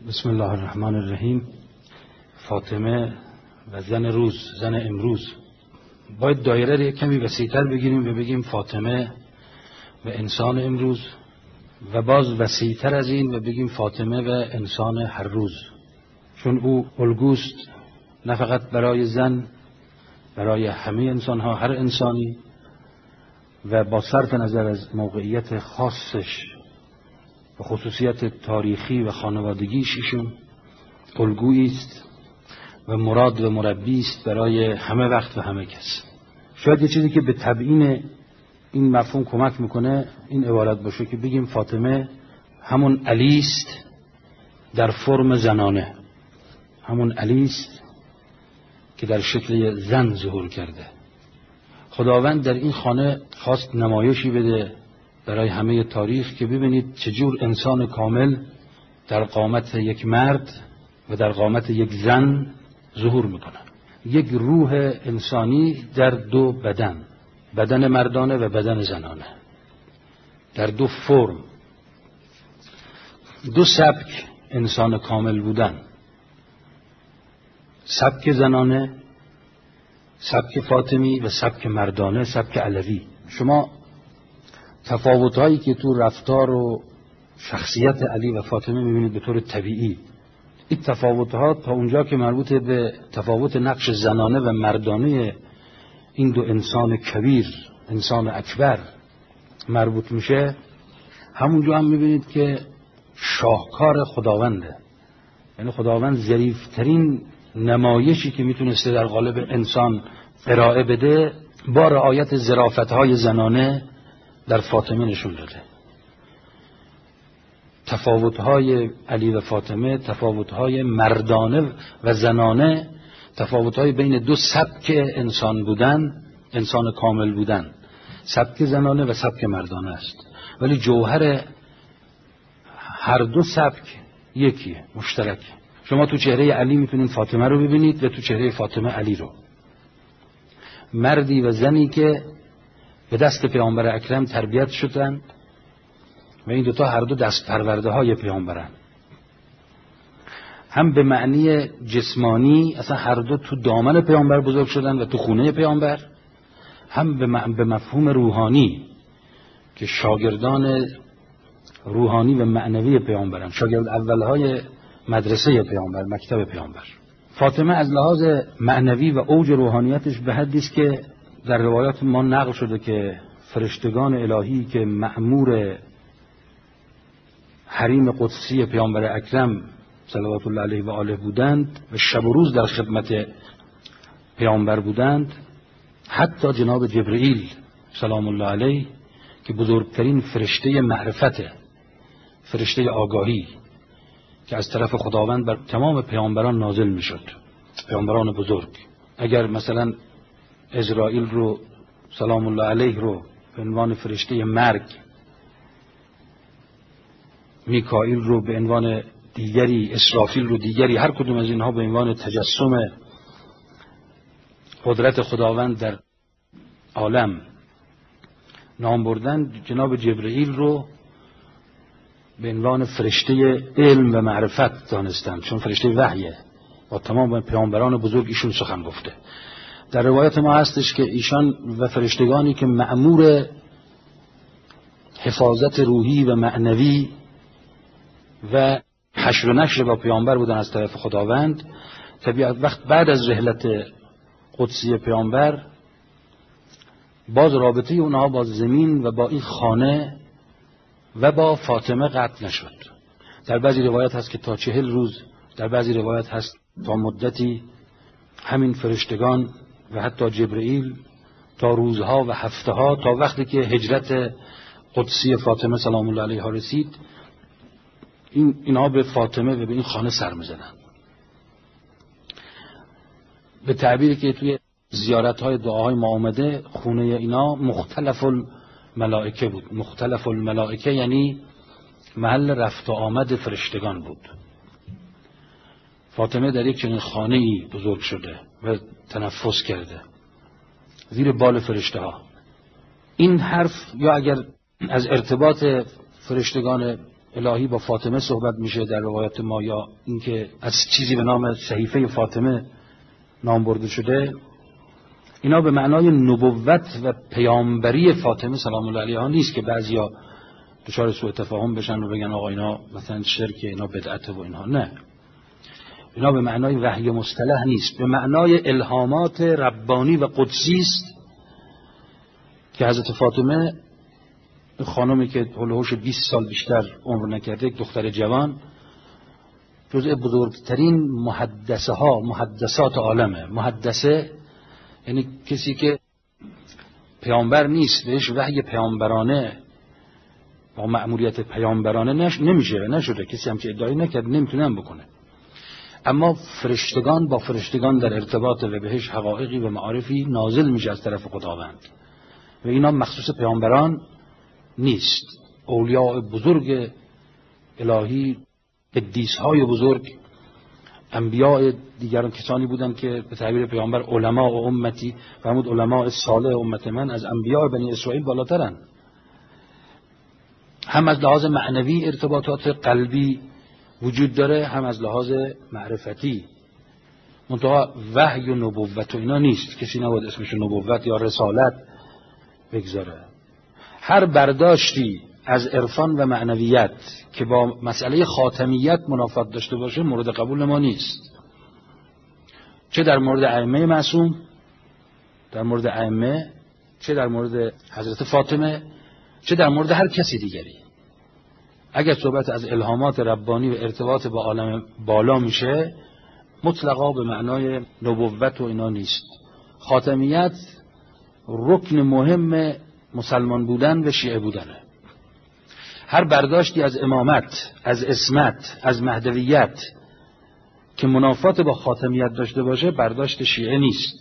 بسم الله الرحمن الرحیم. فاطمه و زن روز، زن امروز. باید دایره رو کمی وسیع‌تر بگیریم و بگیم فاطمه و انسان امروز، و باز وسیع‌تر از این و بگیم فاطمه و انسان هر روز، چون او الگوست نه فقط برای زن، برای همه انسان‌ها، هر انسانی، و با صرف نظر از موقعیت خاصش و خصوصیت تاریخی و خانوادگیش ایشون الگویی است و مراد و مربی است برای همه وقت و همه کس. شاید یه چیزی که به تبیین این مفهوم کمک میکنه این عبارت باشه که بگیم فاطمه همون علی است در فرم زنانه، همون علی است که در شکل زن ظهور کرده. خداوند در این خانه خواست نمایشی بده برای همه تاریخ که ببینید چجور انسان کامل در قامت یک مرد و در قامت یک زن ظهور میکنه. یک روح انسانی در دو بدن، بدن مردانه و بدن زنانه، در دو فرم، دو سبک انسان کامل بودن، سبک زنانه، سبک فاطمی و سبک مردانه، سبک علوی. شما تفاوت‌هایی که تو رفتار و شخصیت علی و فاطمه می‌بینید به طور طبیعی. این تفاوت‌ها تا اونجا که مربوط به تفاوت نقش زنانه و مردانه این دو انسان کبیر، انسان اکبر مربوط میشه، همونجا هم می‌بینید که شاهکار خداونده. یعنی خداوند ظریف‌ترین نمایشی که میتونسته در قالب انسان ارائه بده با رعایت ظرافت‌های زنانه در فاطمه نشون داده. تفاوت‌های علی و فاطمه، تفاوت‌های مردانه و زنانه، تفاوت‌های بین دو سبک انسان بودن، انسان کامل بودن، سبک زنانه و سبک مردانه است، ولی جوهر هر دو سبک یکیه، مشترکه. شما تو چهره علی میتونید فاطمه رو ببینید و تو چهره فاطمه علی رو. مردی و زنی که به دست پیامبر اکرم تربیت شدند و این دوتا هر دو دست پرورده های پیامبرن، هم به معنی جسمانی، اصلا هر دو تو دامن پیامبر بزرگ شدن و تو خونه پیامبر، هم به مفهوم روحانی که شاگردان روحانی و معنوی پیامبرن، شاگرد اولهای مدرسه پیامبر، مکتب پیامبر. فاطمه از لحاظ معنوی و اوج روحانیتش به حدی است که در روایات ما نقل شده که فرشتگان الهی که مأمور حریم قدسی پیامبر اکرم صلوات الله علیه و آله بودند و شب و روز در خدمت پیامبر بودند، حتی جناب جبرئیل سلام الله علیه که بزرگترین فرشته معرفته، فرشته آگاهی که از طرف خداوند بر تمام پیامبران نازل میشد، پیامبران بزرگ، اگر مثلا عزرائیل رو سلام الله علیه رو به عنوان فرشته مرگ، میکائیل رو به عنوان دیگری، اسرافیل رو دیگری، هر کدوم از اینها به عنوان تجسم قدرت خداوند در عالم نام بردن، جناب جبرئیل رو به عنوان فرشته علم و معرفت دانستند، چون فرشته وحیه، با تمام پیامبران بزرگ ایشون سخن گفته. در روایت ما هستش که ایشان و فرشتگانی که مأمور حفاظت روحی و معنوی و حشر و نشر با پیامبر بودن از طرف خداوند، طبیعت وقت بعد از رحلت قدسی پیامبر باز رابطه اونها با زمین و با این خانه و با فاطمه قطع نشد. در بعضی روایت هست که تا 40 روز، در بعضی روایت هست تا مدتی همین فرشتگان و حتی جبرئیل تا روزها و هفته‌ها، تا وقتی که هجرت قدسی فاطمه سلام الله علیها رسید، اینها به فاطمه و به این خانه سر می‌زدند. به تعبیری که توی زیارت‌های دعاهای ما آمده، خونه اینا مختلف الملائکه بود. مختلف الملائکه یعنی محل رفت و آمد فرشتگان بود. فاطمه در یک چنین خانه‌ای بزرگ شده و تنفس کرده زیر بال فرشته ها. این حرف، یا اگر از ارتباط فرشتگان الهی با فاطمه صحبت میشه در روایت ما، یا اینکه از چیزی به نام صحیفه فاطمه نام برده شده، اینا به معنای نبوت و پیامبری فاطمه سلام الله علیها نیست که بعضیا دچار سوء تفاهم بشن و بگن آقا اینا مثلا شرک، اینا بدعته و اینها. نه، اینا به معنای وحی مصطلح نیست، به معنای الهامات ربانی و قدسی است که حضرت فاطمه خانمی که هولوش 20 سال بیشتر عمر نکرده، یک دختر جوان، جزء بزرگترین محدثات عالمه. محدثه یعنی کسی که پیامبر نیست، بهش وحی پیامبرانه با مأموریت پیامبرانه نمیشه، نشده، کسی هم که ادعایی نکرد، نمیتونن بکنه. اما فرشتگان با فرشتگان در ارتباط و بهش حقایقی و معارفی نازل میشه از طرف خداوند و اینا مخصوص پیامبران نیست. اولیاء بزرگ الهی، قدیس‌های بزرگ، انبیاء دیگران کسانی بودند که به تعبیر پیامبر علما و امتی فرمود علماء صالح امت من از انبیاء بنی اسرائیل بالاترن. هم از لحاظ معنوی ارتباطات قلبی وجود داره، هم از لحاظ معرفتی. منتها وحی و نبوت و اینا نیست، کسی نباید اسمش نبوت یا رسالت بگذاره. هر برداشتی از عرفان و معنویت که با مسئله خاتمیت منافات داشته باشه مورد قبول ما نیست، چه در مورد ائمه معصوم، در مورد ائمه، چه در مورد حضرت فاطمه، چه در مورد هر کسی دیگری. اگر صحبت از الهامات ربانی و ارتباط با عالم بالا میشه، مطلقا به معنای نبوت و اینا نیست. خاتمیت رکن مهم مسلمان بودن و شیعه بودنه. هر برداشتی از امامت، از عصمت، از مهدویت که منافات با خاتمیت داشته باشه برداشت شیعه نیست.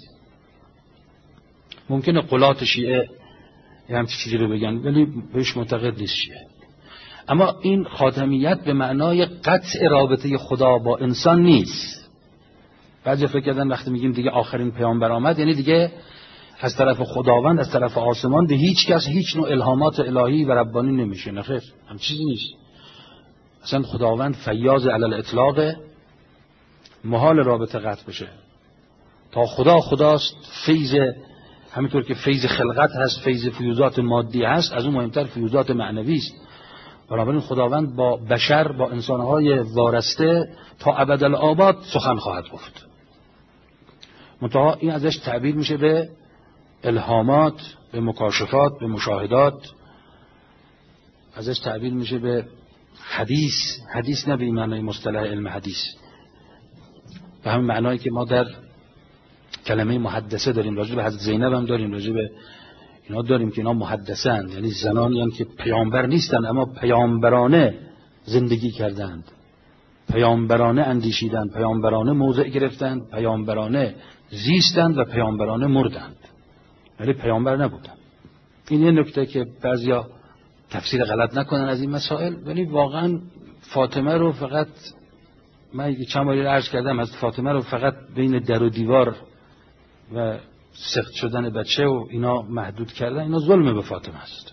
ممکنه قلات شیعه یه همچین چیزی رو بگن ولی بهش معتقد نیست شیعه. اما این خاتمیت به معنای قطع رابطه خدا با انسان نیست. بعضی فکر کردن وقتی میگیم دیگه آخرین پیامبر آمد یعنی دیگه از طرف خداوند، از طرف آسمان به هیچ کس هیچ نوع الهامات الهی و ربانی نمیشه. نه خیر، هم چیزی نیست. اصلا خداوند فیاض علی الاطلاق، محال رابطه قطع بشه. تا خداست، فیض، همینطور که فیض خلقت هست، فیض فیوزات مادی هست، از اون مهمتر فیوزات معنوی است. بنابراین خداوند با بشر، با انسانهای وارسته تا ابدالآباد سخن خواهد گفت. منتها این ازش تعبیر میشه به الهامات، به مکاشفات، به مشاهدات، ازش تعبیر میشه به حدیث. حدیث نه به معنای مصطلح علم حدیث، به همین معنایی که ما در کلمه محدثه داریم، راجع به حضرت زینب هم داریم، راجع به اینا داریم که اینا محدثن، یعنی زنانی هم که پیامبر نیستن اما پیامبرانه زندگی کردند، پیامبرانه اندیشیدند، پیامبرانه موضع گرفتند، پیامبرانه زیستند و پیامبرانه مردند، ولی پیامبر نبودند. این یه نکته که بعضیا تفسیر غلط نکنن از این مسائل. ولی واقعا فاطمه رو فقط، من چند باری عرض کردم، از فاطمه رو فقط بین در و دیوار و سخت شدن بچه و اینا محدود کردن، اینا ظلم به فاطمه است.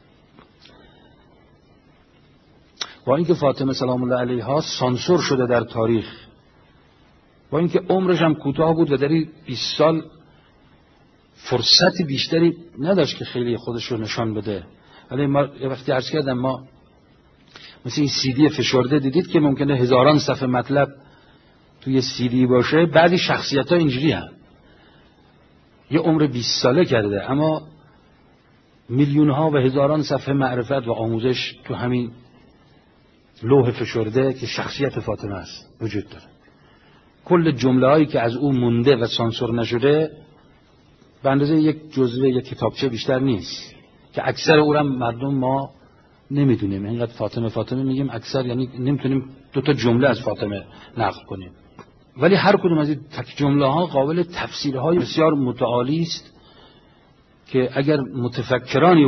با اینکه فاطمه سلام الله علیها سانسور شده در تاریخ، با اینکه عمرش هم کوتاه بود و در 20 سال فرصت بیشتری نداشت که خیلی خودش رو نشان بده، ولی ما یه وقتی عرض کردم، ما مثل این CD فشرده دیدید که ممکنه هزاران صفحه مطلب توی CD باشه. بعضی شخصیت‌ها اینجوری هستند، یه عمر 20 ساله کرده اما میلیون‌ها و هزاران صفحه معرفت و آموزش تو همین لوح فشرده که شخصیت فاطمه است وجود داره. کل جمله‌هایی که از او مونده و سانسور نشده به اندازه یک جزوه یک کتابچه بیشتر نیست که اکثر او را مردم ما نمیدونیم. اینقدر فاطمه میگیم، اکثر یعنی نمیتونیم 2 تا جمله از فاطمه نقل کنیم. ولی هر کدوم از این تک جمله ها قابل تفسیرهای بسیار متعالی است که اگر متفکرانی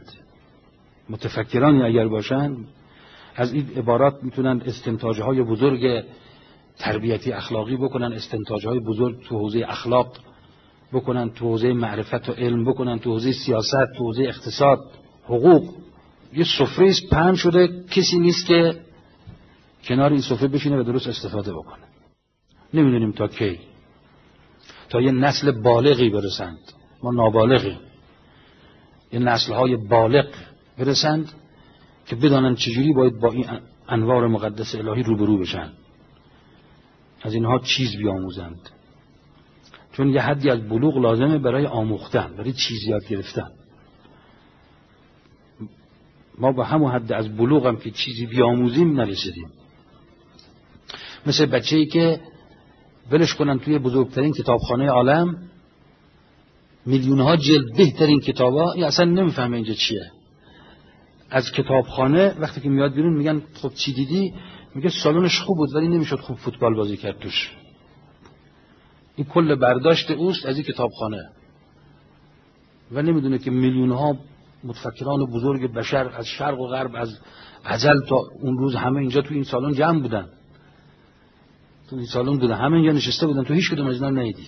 اگر باشند از این عبارات میتونن استنتاجهای بزرگ تربیتی اخلاقی بکنن، استنتاجهای بزرگ تو حوزه اخلاق بکنن، تو حوزه معرفت و علم بکنن، تو حوزه سیاست، تو حوزه اقتصاد، حقوق. یه سفره پهن شده، کسی نیست که کنار این سفره بشینه و درست استفاده بکنه. نمیدونیم تا کی، تا یه نسل بالغی برسند، ما نابالغیم، یه نسل‌های بالغ برسند که بدانن چجوری باید با این انوار مقدس الهی روبرو بشن، از اینها چیز بیاموزند. چون یه حدی از بلوغ لازمه برای آموختن، برای چیز یاد گرفتن. ما با همون حد از بلوغ هم که چیزی بیاموزیم نرسیدیم. مثل بچه‌ای که ولش کنن توی بزرگترین کتابخانه عالم، میلیون‌ها جلد بهترین کتابا، این اصلا نمیفهمه اینجا چیه. از کتابخانه وقتی که میاد بیرون میگن خب چی دیدی؟ میگه سالنش خوب بود ولی نمیشد خوب فوتبال بازی کرد توش. این کل برداشت اوست از این کتابخانه و نمیدونه که میلیون‌ها متفکران بزرگ بشر از شرق و غرب، از ازل تا اون روز همه اینجا تو این سالن جمع بودن، تو این سالن بودن، همه اینجا نشسته بودن، تو هیچ کدوم از اینا ندیدی.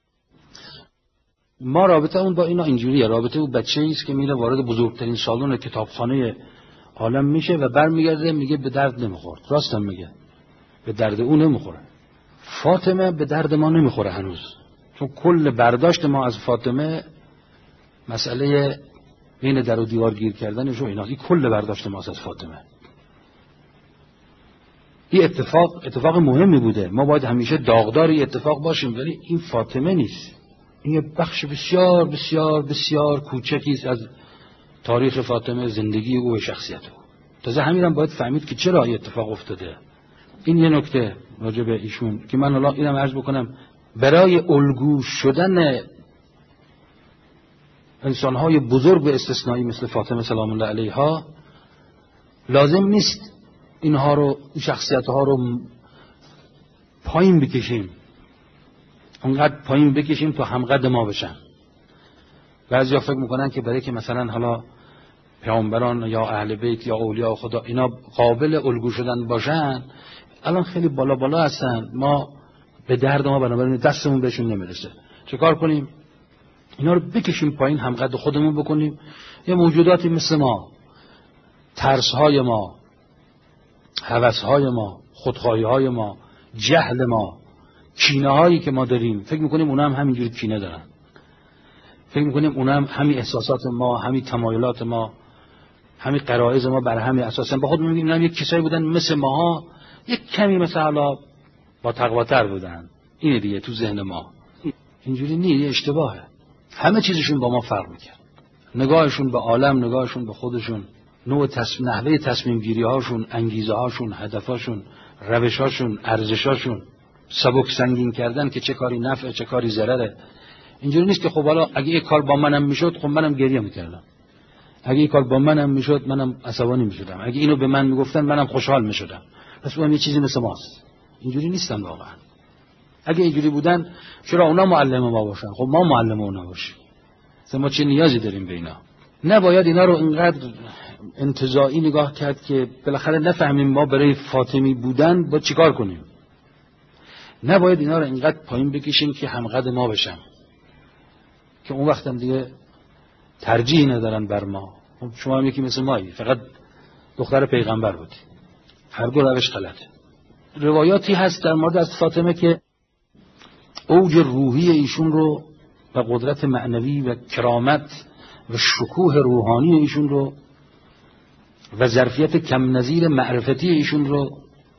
ما رابطه اون با اینا اینجوریه. رابطه اون بچه‌ای است که میره وارد بزرگترین سالن کتابخانه عالم میشه و برمیگرده میگه به درد نمیخورد. راستم میگه به درد اون نمیخوره. فاطمه به درد ما نمیخوره هنوز، چون کل برداشت ما از فاطمه مسئله بین در و دیوار گیر کردنش و اینا. این کل برداشت ما از فاطمه. این اتفاق مهمی بوده، ما باید همیشه داغدار این اتفاق باشیم، ولی این فاطمه نیست. این یه بخش بسیار بسیار بسیار کوچکی است از تاریخ فاطمه، زندگی او و شخصیت او. تازه همین هم باید فهمید که چرا این اتفاق افتاده. این یه نکته راجع به ایشون که من حالا اینم عرض بکنم، برای الگو شدن انسان‌های بزرگ به استثنایی مثل فاطمه سلام الله علیها لازم نیست اینها رو، شخصیت‌ها رو پایین بکشیم، اونقدر پایین بکشیم تا همقد ما بشن. بعضیا فکر میکنن که برای که مثلا حالا پیامبران یا اهل بیت یا اولیاء خدا اینا قابل الگو شدن باشن، الان خیلی بالا بالا هستن، ما به درد ما بنابراین دستمون بهشون نمیرسه. چه کار کنیم؟ اینا رو بکشیم پایین، همقد خودمون بکنیم. یه موجوداتی مثل ما، ترس‌های ما، هوس‌های ما، خودخواهی‌های ما، جهل ما، کینه‌هایی که ما داریم، فکر می‌کنیم اونا هم همینجوری کینه دارن. فکر می‌کنیم اونا هم همین احساسات ما، همین تمایلات ما، همین غرایز ما بر همین اساسا با خودمون می‌گیم اینا هم یک کسایی بودن مثل ماها، یک کمی مثلا با تقواتر بودن. اینه دیگه تو ذهن ما. اینجوری نیست، اشتباهه. همه چیزشون با ما فرق می‌کنه. نگاهشون به عالم، نگاهشون به خودشون، نحوه تصمیم گیری هاشون، انگیزه هاشون، هدفاشون، روش هاشون، ارزش هاشون، سبک سنگین کردن که چه کاری نفع چه کاری ضرره. اینجوری نیست که خب حالا اگه یک کار با منم میشد خب منم گریه میکردم، اگه یک کار با منم میشد منم عصبانی میشدم، اگه اینو به من میگفتن منم خوشحال میشدم. پس اون یه چیزی مثل ماست. اینجوری نیستن واقعا. اگه اینجوری بودن چرا اونا معلم ما باشن؟ خب ما معلم اونا باشیم. ما چه نیازی داریم به اینا؟ نباید اینا رو اینقدر انتزاعی نگاه کرد که بالاخره نفهمیم ما برای فاطمی بودن با چیکار کنیم. نباید اینا رو اینقدر پایین بکشیم که همقد ما بشن، که اون وقت هم دیگه ترجیح ندارن بر ما. شما هم یکی مثل مایی، فقط دختر پیغمبر بودی. هر دو روش غلطه. روایاتی هست در مورد از فاطمه که اوج روحی ایشون رو و قدرت معنوی و کرامت و شکوه روحانی ایشون رو و ظرفیت کم نظیر معرفتی ایشون رو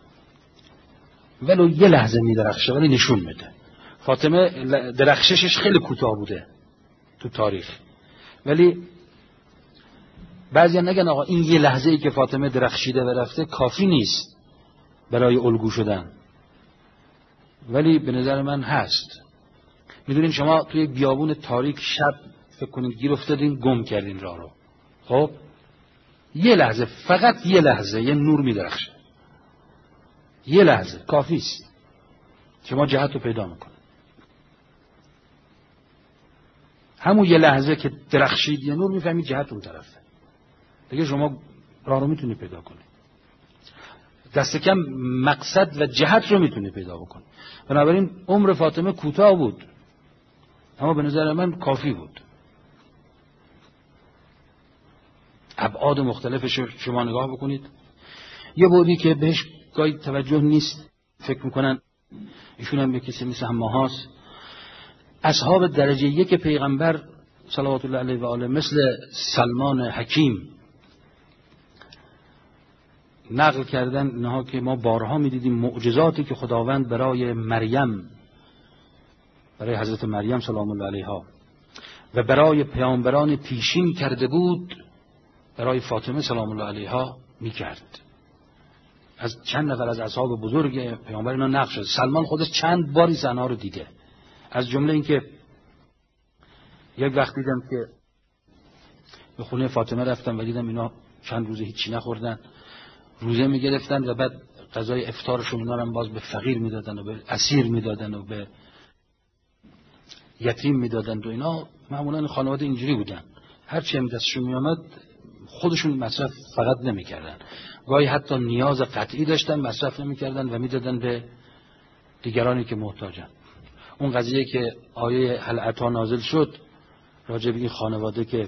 ولو یه لحظه می‌درخشه ولی نشون میده. فاطمه درخششش خیلی کوتاه بوده تو تاریخ، ولی بعضیا نگن آقا این یه لحظه‌ای که فاطمه درخشیده و رفته کافی نیست برای الگو شدن، ولی به نظر من هست. میدونین شما توی بیابون تاریک شب فکر کنید گیر افتادین، گم کردین راه رو، خب یه لحظه، فقط یه لحظه یه نور می‌درخشه، یه لحظه کافی است شما جهت رو پیدا میکنه. همون یه لحظه که درخشید یه نور میفهمید جهت اون طرفه، دیگه شما راه رو میتونی پیدا کنی، دست کم مقصد و جهت رو میتونی پیدا بکنی. بنابراین عمر فاطمه کوتاه بود اما به نظر من کافی بود. ابعاد مختلفش شما نگاه بکنید. یه بودی که بهش گاهی توجه نیست، فکر میکنن ایشون هم یه کسی مثل ماهاست. اصحاب درجه یک پیغمبر صلوات الله علیه و آله مثل سلمان حکیم نقل کردن اینها که ما بارها میدیدیم معجزاتی که خداوند برای مریم، برای حضرت مریم سلام الله علیها و برای پیامبران پیشین کرده بود، برای فاطمه سلام الله علیها میکرد. از چند نفر از اصحاب بزرگ پیامبر اینا نقل شد. سلمان خودش چند باری زنها رو دیده. از جمله این که یک وقت دیدم که به خونه فاطمه رفتم و دیدم اینا چند روزه هیچی نخوردن، روزه میگرفتن و بعد غذای افطارشون اینا هم باز به فقیر میدادن و به اسیر میدادن و به یتیم میدادن و اینا. معمولا خانواده اینجوری بودن، هر چی هم دستشون میامد خودشون مصرف فقط نمیکردن، گاهی حتی نیاز قطعی داشتن مصرف نمیکردن و میدادن به دیگرانی که محتاجن. اون قضیه که آیه هل اتی نازل شد راجع به این خانواده که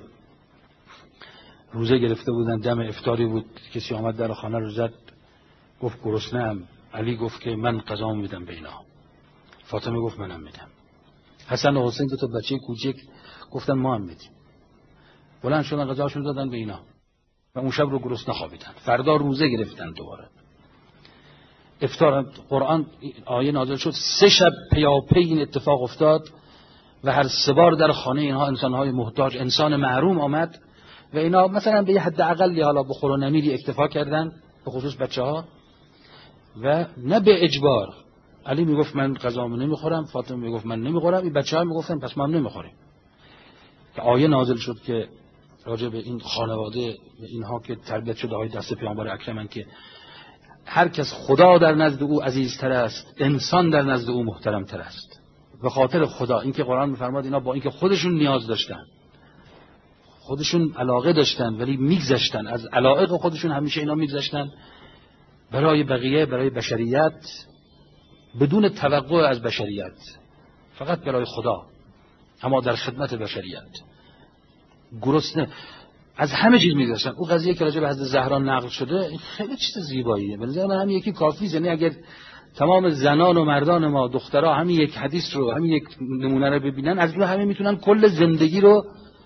روزه گرفته بودن، دم افطاری بود، کسی آمد در خانه رو زد، گفت گرسنه‌ام. علی گفت که من غذا میدم به اینا. فاطمه گفت منم میدم. حسن و حسین دو تا بچه کوچک گفتن ما هم میدیم. بلند شدن غذاشون دادن به اینا و اون شب رو گرسنه خوابیدن. فردا روزه گرفتن دوباره. افطار قرآن آیه نازل شد، 3 شب پیاپی این اتفاق افتاد و هر 3 بار در خانه اینها انسان‌های محتاج، انسان محروم آمد و اینا مثلا به یه حد اقلی حالا بخور و نمیری اکتفا کردن، به خصوص بچه‌ها، و نه به اجبار. علی میگفت من غذامو نمیخورم، فاطمه میگفت من نمیخورم، این بچه‌ها میگفتن پس ما هم نمیخوریم. که آیه نازل شد که راجع به این خانواده اینها که تربیت شده های دست پیامبر اکرمن که هر کس خدا در نزد او عزیزتر است، انسان در نزد او محترمتر است. به خاطر خدا، اینکه قرآن میفرماد اینا با اینکه خودشون نیاز داشتن، خودشون علاقه داشتن، ولی میگذشتن از علایق خودشون، همیشه اینا میگذشتن برای بقیه، برای بشریت، بدون توقع از بشریت، فقط برای خدا، اما در خدمت بشریت. گرسنه از همه چیز میگذشتن. اون قضیه که راجع به حضرت زهرا نقل شده خیلی چیز زیباییه. به نظر من همین یکی کافی، یعنی اگر تمام زنان و مردان ما، دخترها، همین یک حدیث رو، همین یک نمونه رو ببینن، از روی همه میتونن کل زندگی رو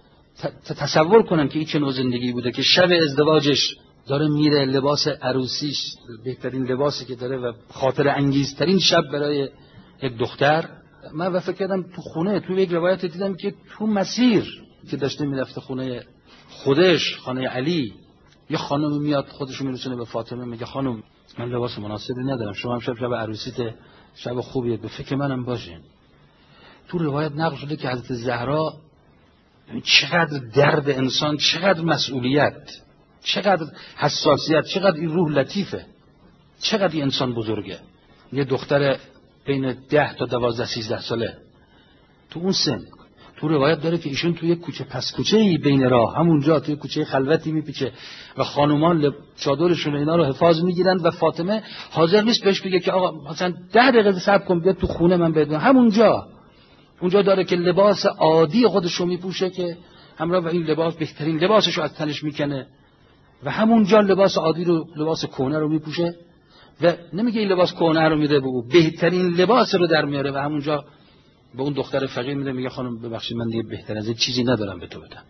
تصور کنن که این چه نوع زندگی بوده که شب ازدواجش داره میره، لباس عروسیش بهترین لباسی که داره و خاطر انگیزترین شب برای یک دختر. من فکر کردم تو خونه، تو یک روایت دیدم که تو مسیر که داشته میرفته خونه خودش، خانه علی، یه خانم میاد خودشو میرسونه به فاطمه، میگه خانم من لباس مناسبی ندارم، شما هم شب عروسیت، شب خوبیه، به فکر منم باشین. تو روایت نقل شده که حضرت زهرا چقدر درد انسان، چقدر مسئولیت، چقدر حساسیت، چقدر این روح لطیفه، چقدر این انسان بزرگه. یه دختر بین 10 تا 12 13 ساله تو اون سن، تو روایت داره که ایشون توی کوچه پس کوچه‌ای بین راه، همونجا توی کوچه خلوتی میپیچه و خانومان چادرشون اینا رو حفاظ میگیرن و فاطمه حاضر نیست بهش بگه که آقا مثلا 10 دقیقه صبر کن بیاد تو خونه من بدون، همونجا اونجا داره که لباس عادی خودشو میپوشه که همراه و این لباس بهترین لباسشو از تنش میکنه و همونجا لباس عادی رو، لباس کهنه رو میپوشه و نمیگه این لباس کهنه رو میده به او، بهترین لباس رو در میاره و همونجا به اون دختر فقیر میده، میگه خانم ببخشید من دیگه بهتر از این چیزی ندارم به تو بدم،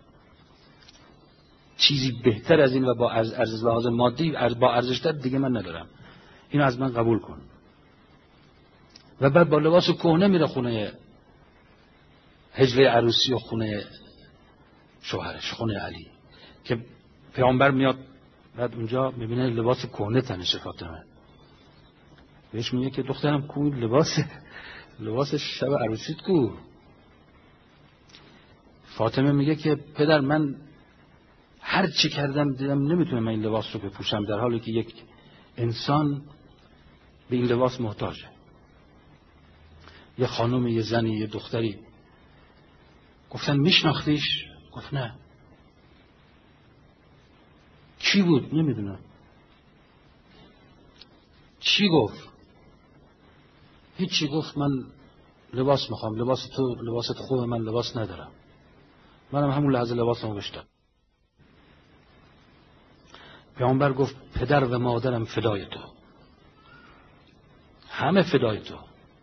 چیزی بهتر از این و با ارزش لحاظ مادی با ارزشتر دیگه من ندارم، اینو از من قبول کن. و بعد با لباس کهنه میره خونه حجله عروسی و خونه شوهرش، خونه علی، که پیامبر میاد بعد اونجا میبینه لباس کهنه تنشه فاطمه، بهش میگه که دخترم کو لباس شب عروسیت کو؟ فاطمه میگه که پدر من هر چی کردم دیدم نمیتونم این لباس رو بپوشم، در حالی که یک انسان به این لباس محتاجه. یه خانم، یه زنی، یه دختری گفتن میشناختیش؟ گفت نه. چی بود؟ نمیدونم. چی گفت؟ هیچی. گفت من لباس میخوام، لباست خوبه، من لباس ندارم. منم همون لحظه لباسمو بشتم. پیامبر گفت پدر و مادرم فدای تو، همه فدای تو.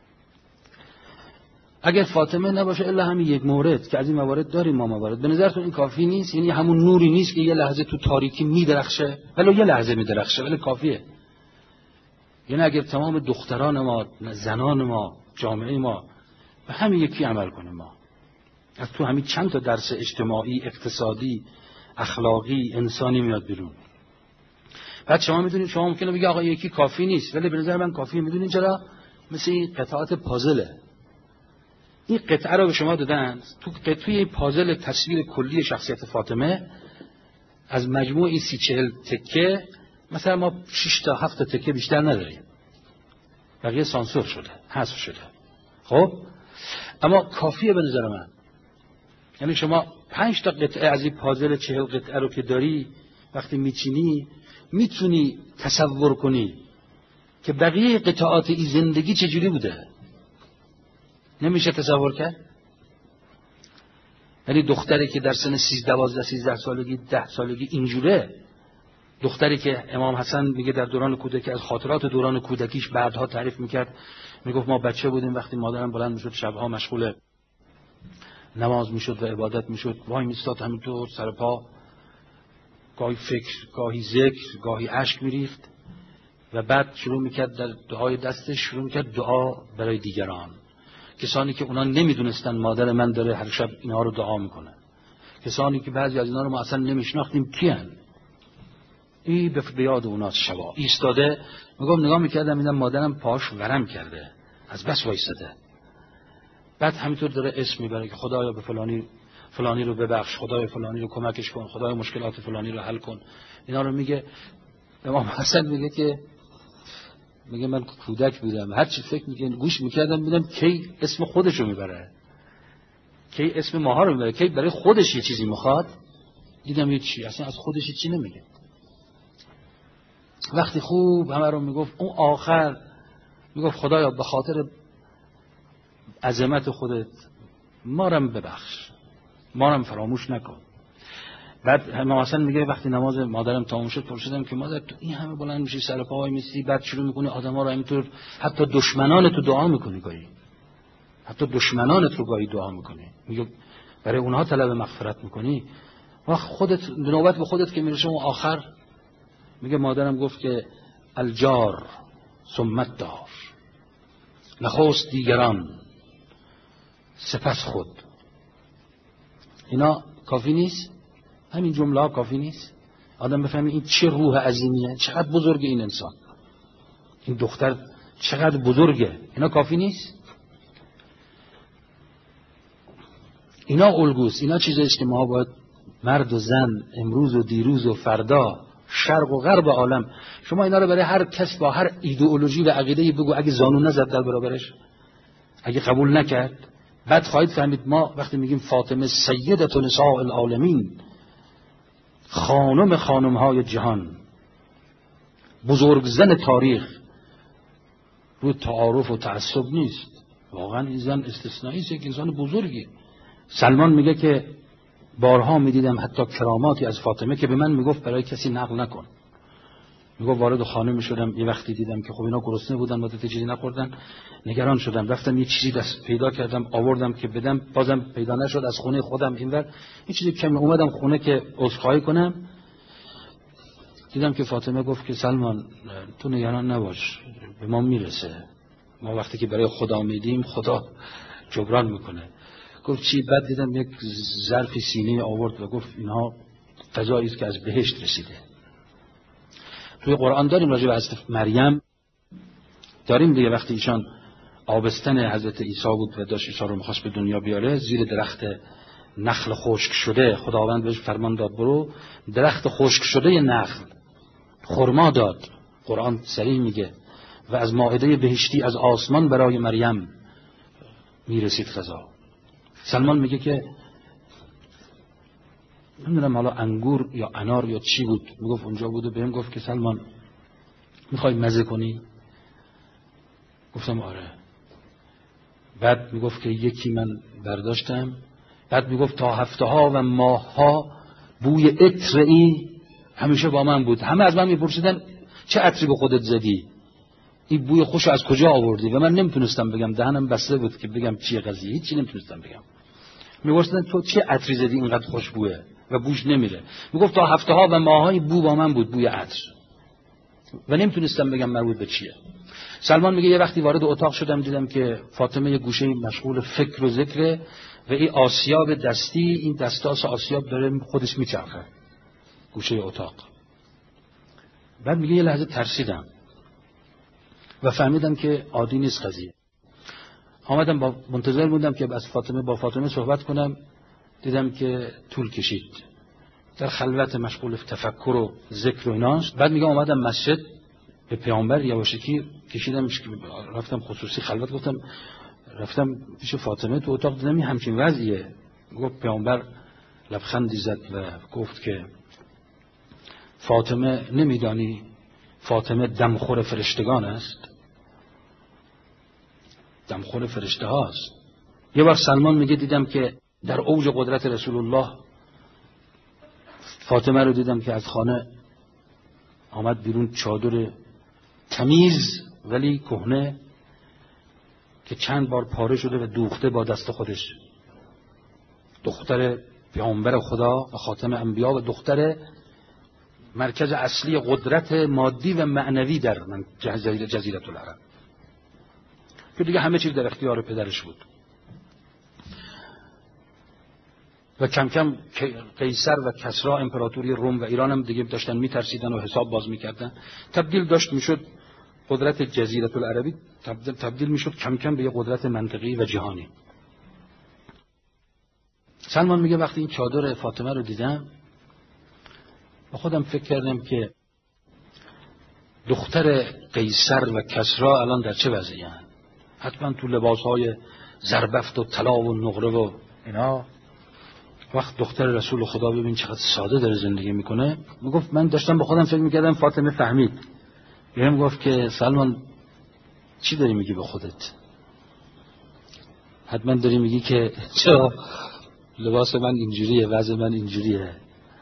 اگر فاطمه نباشه الا همین یک مورد که از این موارد داریم ما موارد، به نظرتون این کافی نیست؟ یعنی همون نوری نیست که یه لحظه تو تاریکی میدرخشه؟ ولی یه لحظه میدرخشه ولی کافیه. یعنی اگر تمام دختران ما، زنان ما، جامعه ما به همین یکی عمل کنیم، ما از تو همین چند تا درس اجتماعی، اقتصادی، اخلاقی، انسانی میاد بیرون. بعد شما میدونید، شما ممکنه بگی آقا یکی کافی نیست، ولی به نظر من کافیه. میدونید چرا؟ مثل این قطعات پازله. این قطعه رو به شما دادن، توی پازل تصویر کلی شخصیت فاطمه از مجموع این 30-40 تکه مثلا ما 6 تا 7 تکه بیشتر نداریم، بقیه سانسور شده، حذف شده. خب اما کافیه به نظر من. یعنی شما 5 تا قطعه از این پازل 40 قطعه رو که داری وقتی میچینی میتونی تصور کنی که بقیه قطعات این زندگی چجوری بوده. نمیشه تصور کرد؟ یعنی دختری که در سن 12-13 سالگی 10 سالگی اینجوره، دختری که امام حسن میگه در دوران کودکی از خاطرات دوران کودکیش بعدها تعریف میکرد، میگفت ما بچه بودیم وقتی مادرم بلند میشد شبها مشغول نماز میشد و عبادت میشد، وای میستاد همینطور سر پا، گاهی فکر، گاهی ذکر، گاهی اشک میریخت و بعد شروع میکرد در دعای دستش شروع میکرد دعا برای دیگران، کسانی که اونا نمیدونستن مادر من داره هر شب اینا رو دعا میکنه، کسانی که بعضی از اینا رو ما اصلا نمیشناختیم کیان. این به یاد اونا شبا ایستاده، میگم نگاه میکردم میدم مادرم پاش ورم کرده از بس وایساده، بعد همینطور داره اسم میبره که خدایا به فلانی رو ببخش، خدایا فلانی رو کمکش کن، خدایا مشکلات فلانی رو حل کن. اینا رو میگه. امام حسن میگه که میگه من کودک بودم هر چی فکر میکنم گوش میکردم میدم کی اسم خودش رو میبره، کی اسم ماها رو میبره، کی برای خودش یه چیزی میخواد. دیدم یه چی اصلا از خودش چی نمیگه. وقتی خوب همه رو میگفت، اون آخر میگفت خدایا به خاطر عظمت خودت ما رو ببخش، ما رو فراموش نکن. بعد امام حسن میگه وقتی نماز مادرم تمام شد پرسیدم که مادر تو این همه بلند میشی سر پا وای میستی، بعد شروع میکنی آدما رو اینطور، حتی دشمنانت رو دعا میکنی گاهی، حتی دشمنانت رو گاهی دعا میکنی، میگه برای اونها طلب مغفرت میکنی. وقت خودت نوبت به خودت که میرسه اون آخر میگه مادرم گفت که الجار ثم الدار، نخست دیگران سپس خود. اینا کافی نیست؟ همین جمله ها کافی نیست؟ آدم بفهمی این چه روح عظیمیه، چقدر بزرگه این انسان، این دختر چقدر بزرگه. اینا کافی نیست؟ اینا الگوست، اینا چیزاییست که ما باید مرد و زن، امروز و دیروز و فردا، شرق و غرب عالم، شما اینا رو برای هر کس با هر ایدئولوژی و عقیده‌ای بگو، اگه زانو نزد در برابرش، اگه قبول نکرد، بعد خواهید فهمید ما وقتی میگیم فاطمه سیدة نساء العالمین، خانم‌های جهان، بزرگ زن تاریخ، روی تعارف و تعصب نیست. واقعا این زن استثنایی است، یک انسان بزرگی. سلمان میگه که بارها میدیدم حتی کراماتی از فاطمه که به من میگفت برای کسی نقل نکن. میگفت وارد خانه میشدم یه وقتی دیدم که خب اینا گرسنه بودن و چیزی نخوردن، نگران شدم، رفتم یه چیزی دست پیدا کردم آوردم که بدم، بازم پیدا نشد. از خونه خودم اینور این چیزی کمی اومدم خونه که عذرخواهی کنم، دیدم که فاطمه گفت که سلمان تو نگران نباش، به ما میرسه، ما وقتی که برای خدا میدیم خدا جبران میکنه. گفت چی؟ بعد دیدم یک ظرف سینه آورد و گفت اینها غذایی است که از بهشت رسیده. توی قرآن داریم راجع به حضرت مریم، داریم دیگه، وقتی ایشان آبستن حضرت عیسی بود و داشت عیسی رو می‌خواست به دنیا بیاره، زیر درخت نخل خشک شده خداوند بهش فرمان داد برو درخت خشک شده نخل خرما داد. قرآن صریح میگه و از مائده بهشتی از آسمان برای مریم میرسید غذا. سلمان میگه که نمیدونم حالا انگور یا انار یا چی بود، میگفت اونجا بود و بهم گفت که سلمان میخوای مزه کنی؟ گفتم آره. بعد میگفت که یکی من برداشتم، بعد میگفت تا هفته ها و ماه ها بوی عطر این همیشه با من بود. همه از من میپرسیدن چه عطری به خودت زدی؟ این بوی خوش از کجا آوردی؟ و من نمیتونستم بگم، دهنم بسته بود که بگم چیه قضیه، هیچی نمیتونستم بگم. میگفتن تو چه عطری زدی اینقدر خوشبوه و بوش نمیره؟ میگفت تا هفته ها و ماهای بو با من بود، بوی عطر، و نمیتونستم بگم مربوط به چیه. سلمان میگه یه وقتی وارد اتاق شدم دیدم که فاطمه یه گوشه مشغول فکر و ذکره و این آسیاب دستی، این دستاس آسیاب داره خودش میچرخه گوشه اتاق. بعد میگه یه لحظه ترسیدم و فهمیدم که عادی نیست قضیه. آمدم با منتظر بودم که با فاطمه صحبت کنم، دیدم که طول کشید، در خلوت مشغول تفکر و ذکر و ایناست. بعد میگه آمدم مسجد به پیامبر یواشکی کشیدم، رفتم خصوصی خلوت، گفتم رفتم پیش فاطمه تو اتاق، دیدم همچین وضعیه. گفت پیامبر لبخندی زد و گفت که فاطمه نمیدانی فاطمه دمخور فرشتگان است، دمخور فرشته هاست. یه بار سلمان میگه دیدم که در اوج قدرت رسول الله فاطمه رو دیدم که از خانه آمد بیرون، چادر تمیز ولی کهنه که چند بار پاره شده و دوخته با دست خودش، دختر پیامبر خدا و خاتم انبیا و دختر مرکز اصلی قدرت مادی و معنوی در جزیره العرب، که دیگه همه چیز در اختیار پدرش بود. و کم کم قیصر و کسرا امپراتوری روم و ایران هم دیگه داشتن میترسیدن و حساب باز میکردن. تبدیل داشت میشد قدرت جزیره العربی، تبدیل میشد کم کم به یه قدرت منطقی و جهانی. سلمان میگه وقتی این چادر فاطمه رو دیدم با خودم فکر کردم که دختر قیصر و کسرا الان در چه وضعی هستند؟ حتما تو لباسهای زربفت و طلا و نقره و اینا. وقت دختر رسول خدا ببین چقدر ساده داره زندگی میکنه. میگفت من داشتم با خودم فکر میکردم فاطمه فهمید. بهم گفت که سلمان چی داری میگی به خودت؟ حتما داری میگی که چرا لباس من اینجوریه، وضع من اینجوریه.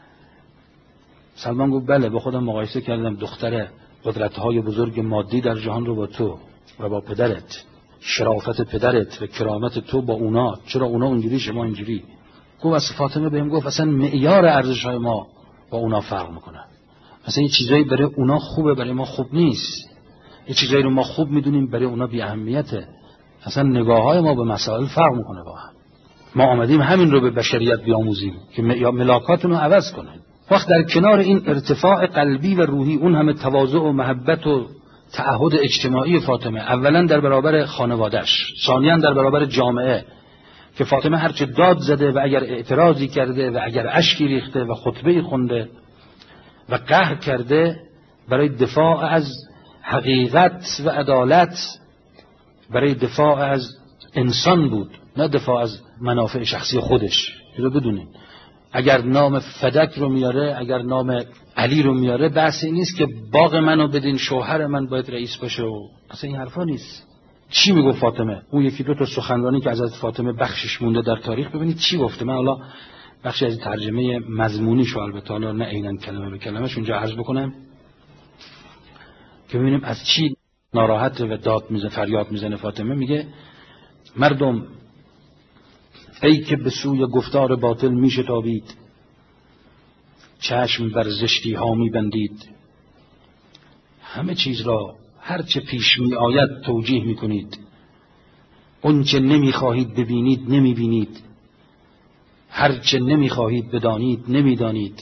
سلمان گفت بله، با خودم مقایسه کردم دختر قدرت‌های بزرگ مادی در جهان رو با تو و با پدرت، شرافت پدرت و کرامت تو با اونا، چرا اونا اونجوری شما اینجوری؟ گفت از فاطمه بهم گفت اصلا معیار ارزش‌های ما با اونا فرق میکنه. مثلا یه چیزایی برای اونا خوبه برای ما خوب نیست، یه چیزایی رو ما خوب میدونیم برای اونا بی اهمیته. اصلا نگاه‌های ما به مسائل فرق میکنه با هم. ما آمدیم همین رو به بشریت بیاموزیم که ملاکاتون رو عوض کنه. وقت در کنار این ارتفاع قلبی و روحی، اون همه تواضع و محبت و تعهد اجتماعی فاطمه، اولا در برابر خانواده‌اش، ثانیاً در برابر جامعه، که فاطمه هرچه داد زده و اگر اعتراضی کرده و اگر اشکی ریخته و خطبه‌ای خونده و قهر کرده، برای دفاع از حقیقت و عدالت، برای دفاع از انسان بود، نه دفاع از منافع شخصی خودش. اینو بدونین. اگر نام فدک رو میاره، اگر نام علی رو میاره، بحث این نیست که باغ منو بدین، شوهر من باید رئیس باشه و اصلا این حرفا نیست. چی میگه فاطمه؟ اون یکی دو تا سخنرانی که از فاطمه بخشش مونده در تاریخ، ببینید چی گفته. من حالا بخشی از ترجمه مضمونیشو البته حالا نه عیناً کلمه به کلمه‌اش اونجا عرض بکنم که ببینیم از چی ناراحت و داد میزنه، فریاد میزنه. فاطمه میگه مردم ای که به سوی گفتار باطل میشتابید، چشم بر زشتی ها میبندید، همه چیز را هر چه پیش می آید توجیه می کنید، اون چه نمی خواهید ببینید نمی بینید، هر چه نمی خواهید بدانید نمی دانید،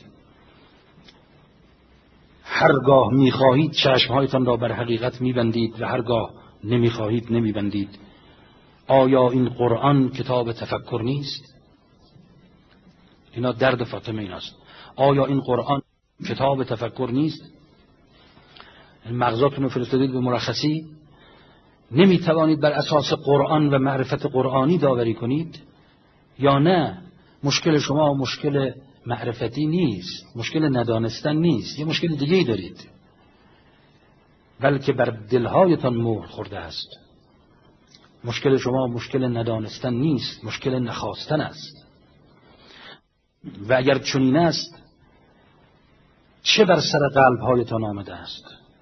هرگاه می خواهید چشمهایتان را بر حقیقت می بندید و هرگاه نمی خواهید نمی بندید. آیا این قرآن کتاب تفکر نیست؟ اینا درد فاطمه ایناست. آیا این قرآن کتاب تفکر نیست؟ مغزاتون رو فرستادید به مرخصی، نمی توانید بر اساس قرآن و معرفت قرآنی داوری کنید؟ یا نه مشکل شما مشکل معرفتی نیست، مشکل ندانستن نیست، یه مشکل دیگه‌ای دارید، بلکه بر دلهایتان مهر خورده است. مشکل شما مشکل ندانستن نیست، مشکل نخواستن است. و اگر چنین است چه بر سر قلب‌هایتان آمده است؟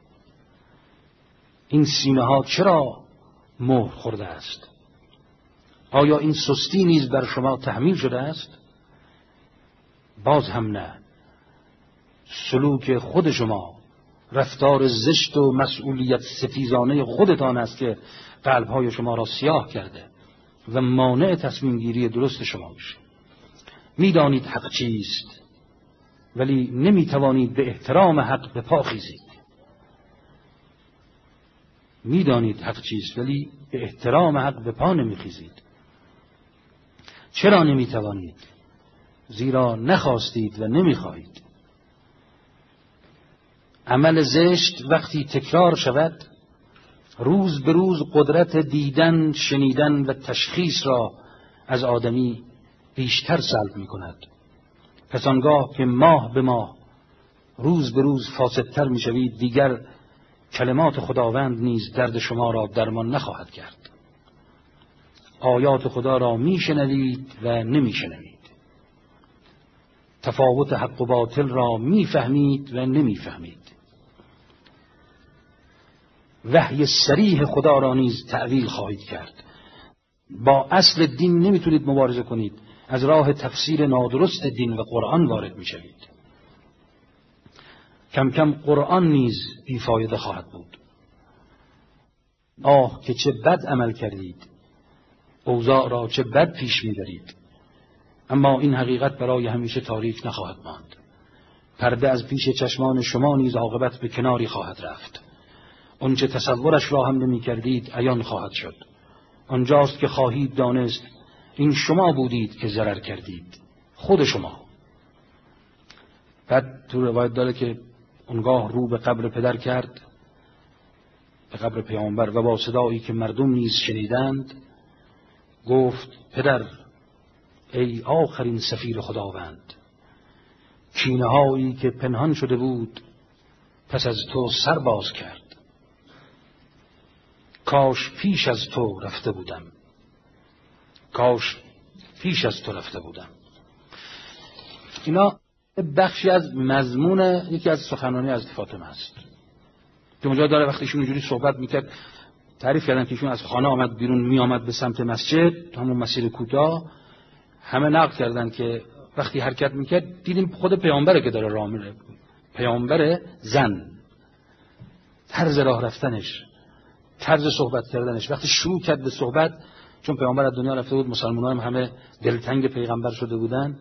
این سینه ها چرا مهر خورده است؟ آیا این سستی نیز بر شما تحمیل شده است؟ باز هم نه. سلوک خود شما، رفتار زشت و مسئولیت ستیزانه خودتان است که قلب‌های شما را سیاه کرده و مانع تصمیم گیری درست شما میشه. میدانید حق چیست ولی نمیتوانید به احترام حق به پا خیزید. میدانید حق چیست ولی به احترام حق به پا نمیخیزید. چرا نمیتوانید؟ زیرا نخواستید و نمیخواهید. عمل زشت وقتی تکرار شود، روز به روز قدرت دیدن، شنیدن و تشخیص را از آدمی بیشتر سلب می کند. پس آنگاه که ماه به ماه، روز به روز فاسدتر می شوید، دیگر کلمات خداوند نیز درد شما را درمان نخواهد کرد. آیات خدا را می شنوید و نمی شنوید. تفاوت حق و باطل را می فهمید و نمی فهمید. وحی صریح خدا را نیز تأویل خواهید کرد. با اصل دین نمیتونید مبارزه کنید. از راه تفسیر نادرست دین و قرآن وارد میشوید. کم کم قرآن نیز بیفایده خواهد بود. آه که چه بد عمل کردید، اوضاع را چه بد پیش میبرید. اما این حقیقت برای همیشه تاریک نخواهد ماند. پرده از پیش چشمان شما نیز عاقبت به کناری خواهد رفت. آنچه تصورش را هم نمی کردید عیان خواهد شد. آنجاست که خواهید دانست این شما بودید که ضرر کردید، خود شما. بعد تو روایت داره که اونگاه رو به قبر پدر کرد، به قبر پیامبر، و با صدایی که مردم نیز شنیدند گفت: پدر، ای آخرین سفیر خداوند، کینه هایی که پنهان شده بود پس از تو سر باز کرد. کاش پیش از تو رفته بودم. کاش پیش از تو رفته بودم. اینا بخشی از مضمون یکی از سخنرانی از فاطمه است که اونجا داره. وقتی ایشون اینجوری صحبت میکرد، تعریف کردن که ایشون از خانه آمد بیرون، میآمد به سمت مسجد، همون مسیر کوتاه. همه نقل کردن که وقتی حرکت میکرد دیدیم خود پیامبره که داره راه میره. پیامبر زن، طرز راه رفتنش، طرز صحبت کردنش، وقتی شروع کرد به صحبت، چون پیامبر از دنیا رفته بود، مسلمانان هم همه دلتنگ پیغمبر شده بودن.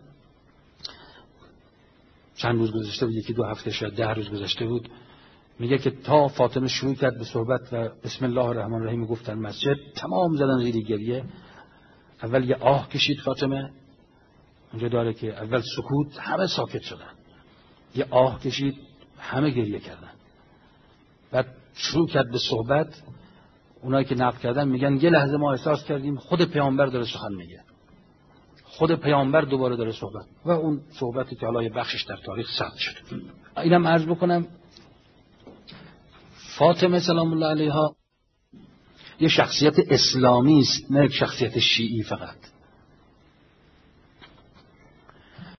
چند روز گذشته بود، یکی دو هفته شاید 10 روز گذشته بود. میگه که تا فاطمه شروع کرد به صحبت و بسم الله الرحمن الرحیم گفت در مسجد، تمام زدن زیر گریه. اول یه آه کشید فاطمه، اونجا داره که اول سکوت، همه ساکت شدن. یه آه کشید، همه گریه کردن. بعد شروع کرد به صحبت. اونایی که نقل کردن میگن یه لحظه ما احساس کردیم خود پیامبر داره سخن میگه، خود پیامبر دوباره داره صحبت، و اون صحبتی که حالا یه بخشش در تاریخ ثبت شد. اینم عرض بکنم فاطمه سلام الله علیها یه شخصیت اسلامی است، نه یک شخصیت شیعی فقط.